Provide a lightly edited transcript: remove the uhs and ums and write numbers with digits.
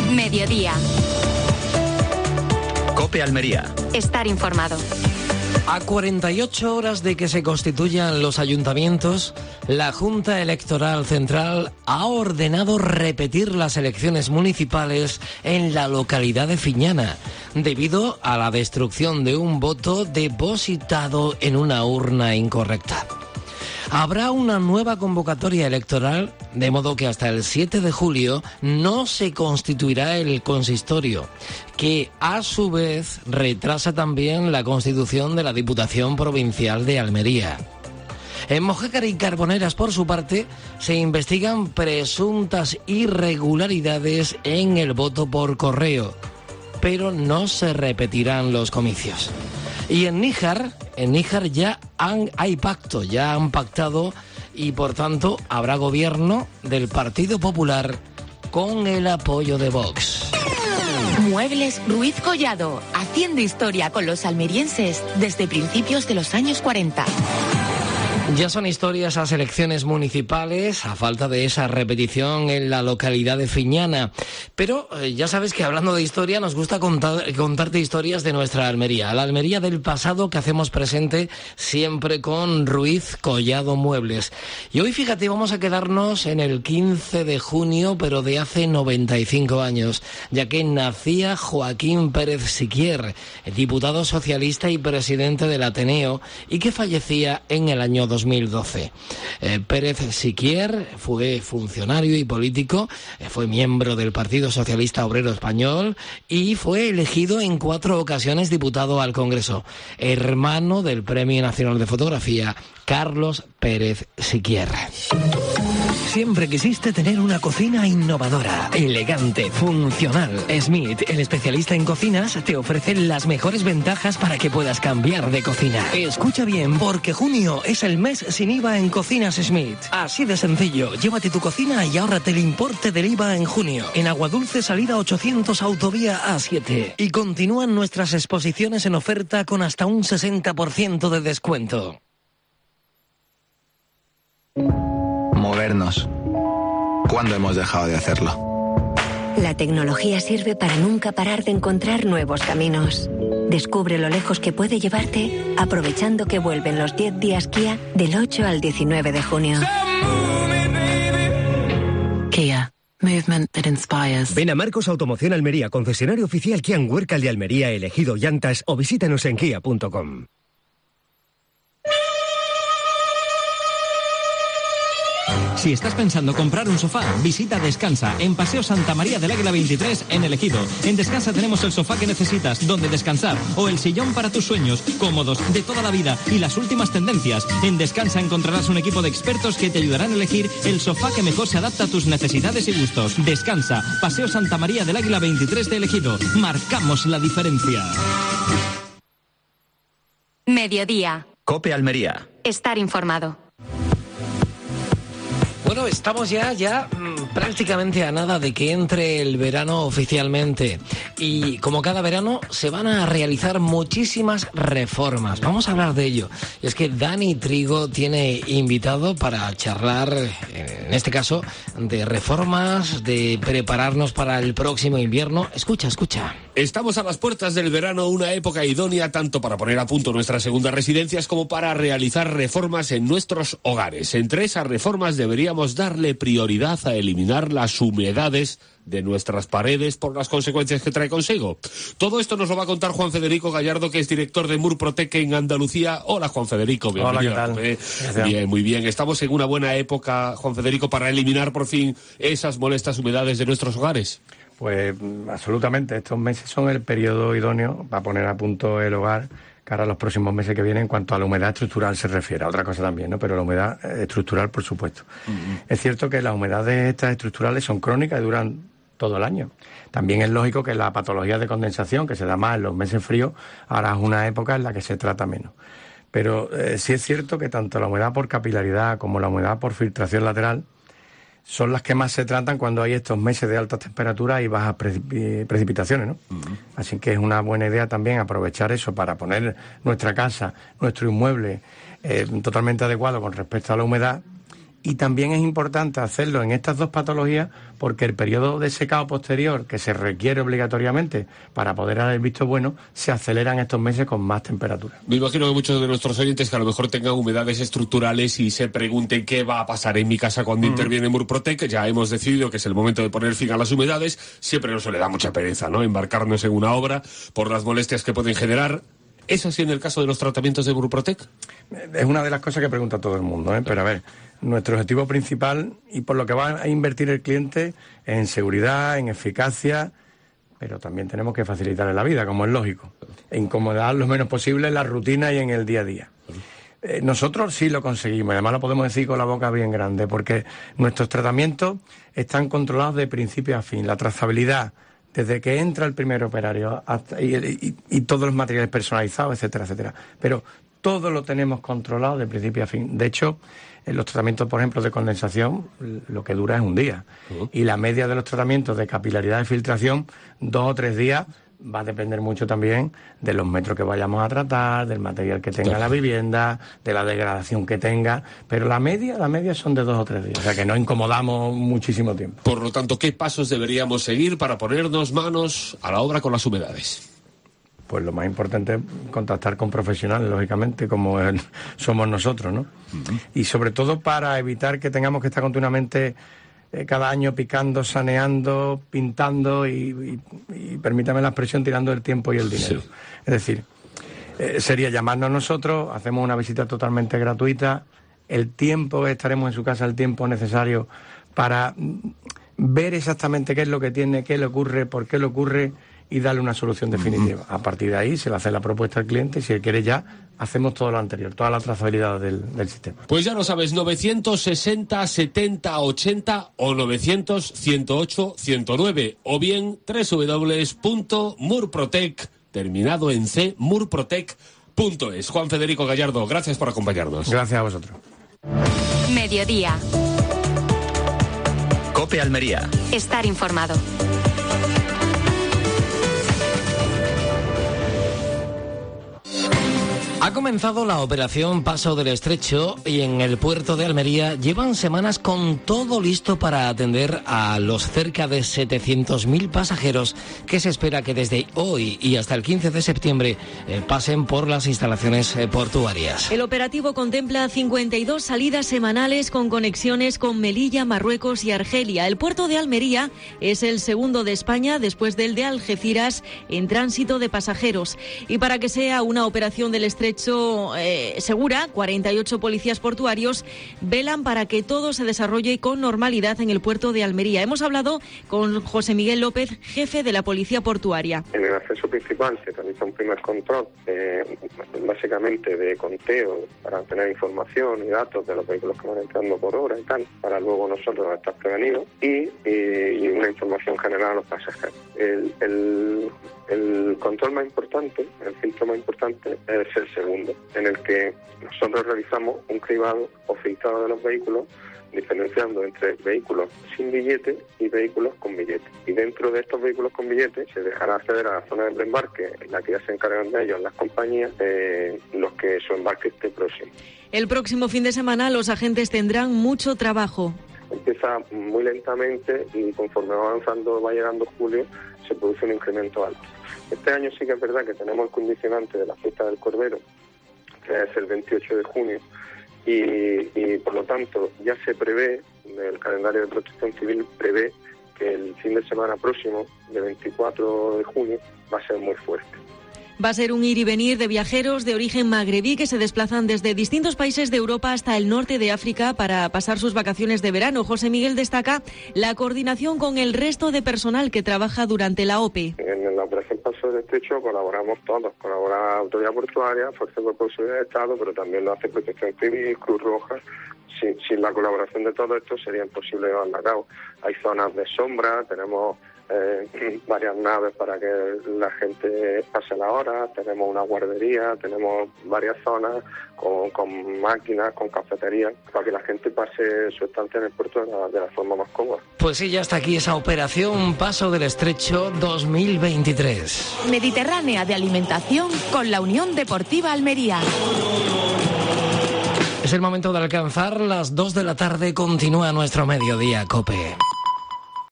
Mediodía. COPE Almería. Estar informado. A 48 horas de que se constituyan los ayuntamientos, la Junta Electoral Central ha ordenado repetir las elecciones municipales en la localidad de Fiñana, debido a la destrucción de un voto depositado en una urna incorrecta. Habrá una nueva convocatoria electoral, de modo que hasta el 7 de julio no se constituirá el consistorio, que a su vez retrasa también la constitución de la Diputación Provincial de Almería. En Mojácar y Carboneras, por su parte, se investigan presuntas irregularidades en el voto por correo, pero no se repetirán los comicios. Y en Níjar ya hay pacto, ya han pactado y por tanto habrá gobierno del Partido Popular con el apoyo de Vox. Muebles Ruiz Collado, haciendo historia con los almerienses desde principios de los años 40. Ya son historias las elecciones municipales, a falta de esa repetición en la localidad de Fiñana. Pero ya sabes que hablando de historia nos gusta contarte historias de nuestra Almería. La Almería del pasado que hacemos presente siempre con Ruiz Collado Muebles. Y hoy, fíjate, vamos a quedarnos en el 15 de junio, pero de hace 95 años, ya que nacía Joaquín Pérez Siquier, diputado socialista y presidente del Ateneo, y que fallecía en el año 2012. Pérez Siquier fue funcionario y político, fue miembro del Partido Socialista Obrero Español y fue elegido en 4 ocasiones diputado al Congreso, hermano del Premio Nacional de Fotografía Carlos Pérez Siquier. Siempre quisiste tener una cocina innovadora, elegante, funcional. Smith, el especialista en cocinas, te ofrece las mejores ventajas para que puedas cambiar de cocina. Escucha bien, porque junio es el mes sin IVA en Cocinas Smith. Así de sencillo, llévate tu cocina y ahórrate el importe del IVA en junio. En Aguadulce, salida 800, autovía A7. Y continúan nuestras exposiciones en oferta con hasta un 60% de descuento. Movernos. ¿Cuándo hemos dejado de hacerlo? La tecnología sirve para nunca parar de encontrar nuevos caminos. Descubre lo lejos que puede llevarte aprovechando que vuelven los 10 días Kia del 8 al 19 de junio. Kia. Movement that inspires. Ven a Marcos Automoción Almería, concesionario oficial Kia en Huércal de Almería, elegido llantas, o visítanos en kia.com. Si estás pensando comprar un sofá, visita Descansa, en Paseo Santa María del Águila 23, en El Ejido. En Descansa tenemos el sofá que necesitas, donde descansar, o el sillón para tus sueños, cómodos, de toda la vida y las últimas tendencias. En Descansa encontrarás un equipo de expertos que te ayudarán a elegir el sofá que mejor se adapta a tus necesidades y gustos. Descansa, Paseo Santa María del Águila 23 de El Ejido. Marcamos la diferencia. Mediodía. COPE Almería. Estar informado. Bueno, estamos ya prácticamente a nada de que entre el verano oficialmente y como cada verano se van a realizar muchísimas reformas. Vamos a hablar de ello. Y es que Dani Trigo tiene invitado para charlar, en este caso, de reformas, de prepararnos para el próximo invierno. Escucha. Estamos a las puertas del verano, una época idónea tanto para poner a punto nuestras segundas residencias como para realizar reformas en nuestros hogares. Entre esas reformas deberíamos darle prioridad a eliminar las humedades de nuestras paredes por las consecuencias que trae consigo. Todo esto nos lo va a contar Juan Federico Gallardo, que es director de Murprotec en Andalucía. Hola, Juan Federico, bienvenido. Hola, ¿qué tal? Bien, muy bien. Estamos en una buena época, Juan Federico, para eliminar por fin esas molestas humedades de nuestros hogares. Pues absolutamente. Estos meses son el periodo idóneo para poner a punto el hogar cara a los próximos meses que vienen en cuanto a la humedad estructural se refiere, a otra cosa también, ¿no? Pero la humedad estructural, por supuesto. Es cierto que las humedades estas estructurales son crónicas y duran todo el año. También es lógico que la patología de condensación, que se da más en los meses fríos, ahora es una época en la que se trata menos. Pero sí es cierto que tanto la humedad por capilaridad como la humedad por filtración lateral son las que más se tratan cuando hay estos meses de altas temperaturas y bajas precipitaciones, ¿no? Así que es una buena idea también aprovechar eso para poner nuestra casa, nuestro inmueble totalmente adecuado con respecto a la humedad Y también es importante hacerlo en estas dos patologías porque el periodo de secado posterior que se requiere obligatoriamente para poder dar el visto bueno se acelera en estos meses con más temperatura. Me imagino que muchos de nuestros oyentes que a lo mejor tengan humedades estructurales y se pregunten qué va a pasar en mi casa cuando interviene Murprotec. Ya hemos decidido que es el momento de poner fin a las humedades. Siempre nos le da mucha pereza, ¿no?, embarcarnos en una obra por las molestias que pueden generar. ¿Es así en el caso de los tratamientos de Murprotec? Es una de las cosas que pregunta todo el mundo, ¿eh? Pero a ver, nuestro objetivo principal y por lo que va a invertir el cliente es en seguridad, en eficacia, pero también tenemos que facilitarle la vida, como es lógico, e incomodar lo menos posible en la rutina y en el día a día. Nosotros sí lo conseguimos, y además lo podemos decir con la boca bien grande, porque nuestros tratamientos están controlados de principio a fin. La trazabilidad, desde que entra el primer operario hasta, y todos los materiales personalizados, etcétera, etcétera. Pero todo lo tenemos controlado de principio a fin. De hecho, en los tratamientos, por ejemplo, de condensación, lo que dura es un día. Y la media de los tratamientos de capilaridad de filtración, 2 o 3 días, va a depender mucho también de los metros que vayamos a tratar, del material que tenga la vivienda, de la degradación que tenga, pero la media son de 2 o 3 días, o sea que no incomodamos muchísimo tiempo. Por lo tanto, ¿qué pasos deberíamos seguir para ponernos manos a la obra con las humedades? Pues lo más importante es contactar con profesionales, lógicamente, como somos nosotros, ¿no? Y sobre todo para evitar que tengamos que estar continuamente cada año picando, saneando, pintando y permítame la expresión, tirando el tiempo y el dinero. Sí. Es decir, sería llamarnos a nosotros, hacemos una visita totalmente gratuita, el tiempo, estaremos en su casa el tiempo necesario para ver exactamente qué es lo que tiene, qué le ocurre, por qué le ocurre y darle una solución definitiva. A partir de ahí se le hace la propuesta al cliente y si él quiere ya hacemos todo lo anterior, toda la trazabilidad del sistema. Pues ya lo sabes, 960 70 80 o 900 108 109 o bien www.murprotec, terminado en C, murprotec.es. Juan Federico Gallardo, gracias por acompañarnos. Gracias a vosotros. Mediodía. COPE Almería. Estar informado. Ha comenzado la operación Paso del Estrecho y en el puerto de Almería llevan semanas con todo listo para atender a los cerca de 700.000 pasajeros que se espera que desde hoy y hasta el 15 de septiembre pasen por las instalaciones portuarias. El operativo contempla 52 salidas semanales con conexiones con Melilla, Marruecos y Argelia. El puerto de Almería es el segundo de España después del de Algeciras en tránsito de pasajeros. Y para que sea una operación del Estrecho segura, 48 policías portuarios velan para que todo se desarrolle con normalidad en el puerto de Almería. Hemos hablado con José Miguel López, jefe de la Policía Portuaria. En el acceso principal se realiza un primer control, básicamente de conteo, para tener información y datos de los vehículos que van entrando por hora y tal, para luego nosotros estar prevenidos y una información general a los pasajeros. El control más importante, el filtro más importante es el segundo, en el que nosotros realizamos un cribado o filtrado de los vehículos, diferenciando entre vehículos sin billete y vehículos con billete. Y dentro de estos vehículos con billete se dejará acceder a la zona de preembarque, en la que ya se encargan de ellos las compañías, los que su embarque esté próximo. El próximo fin de semana los agentes tendrán mucho trabajo. Empieza muy lentamente y conforme va avanzando, va llegando julio, se produce un incremento alto. Este año sí que es verdad que tenemos el condicionante de la fiesta del Cordero, que es el 28 de junio, y por lo tanto ya se prevé, el calendario de Protección Civil prevé que el fin de semana próximo, de 24 de junio, va a ser muy fuerte. Va a ser un ir y venir de viajeros de origen magrebí que se desplazan desde distintos países de Europa hasta el norte de África para pasar sus vacaciones de verano. José Miguel destaca la coordinación con el resto de personal que trabaja durante la OPE. En la operación Paso del Estrecho colaboramos todos, colabora la Autoridad Portuaria, Fuerza de Seguridad de Estado, pero también lo hace Protección Civil, Cruz Roja. Sin la colaboración de todo esto sería imposible llevarlo a cabo. Hay zonas de sombra, tenemos varias naves para que la gente pase la hora, tenemos una guardería, tenemos varias zonas con máquinas, con cafeterías, para que la gente pase su estancia en el puerto de la forma más cómoda. Pues sí, ya está aquí esa operación Paso del Estrecho 2023. Mediterránea de alimentación con la Unión Deportiva Almería. Es el momento de alcanzar las 2 de la tarde. Continúa nuestro Mediodía, COPE.